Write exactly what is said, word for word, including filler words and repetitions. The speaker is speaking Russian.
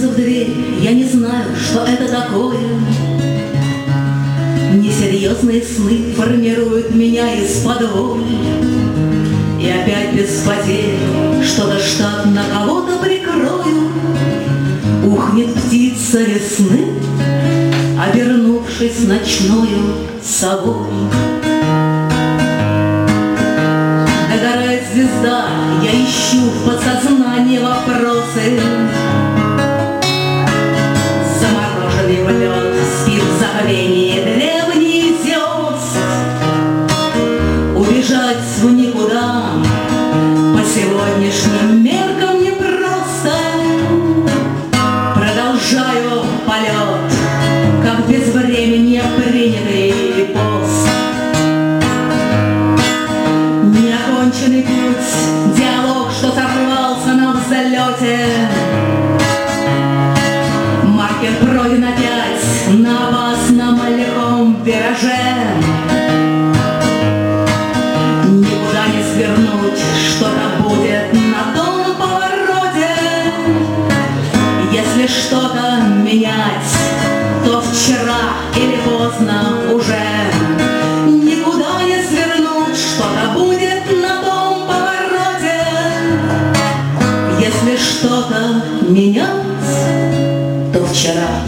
стучится в дверь, я не знаю, что это такое. Несерьезные сны формируют меня из-под воль. И опять без потерь что-то штатно кого-то прикрою. Ухнет птица весны, обернувшись ночною совой. Догорает звезда, я ищу в подсознании вопросы. Замороженный в лед спит в забвении древний звезд. Убежать в никуда по сегодняшним меркам непросто. Продолжаю полет, как без времени принятый пост. Неоконченный путь, диалог, что сорвался на взлете. Маркер пройден опять на опасном легком вираже. Никуда не свернуть, что-то будет на том повороте. Если что-то менять, то вчера или поздно уже. Никуда не свернуть, что-то будет на том повороте. Если что-то менять, то вчера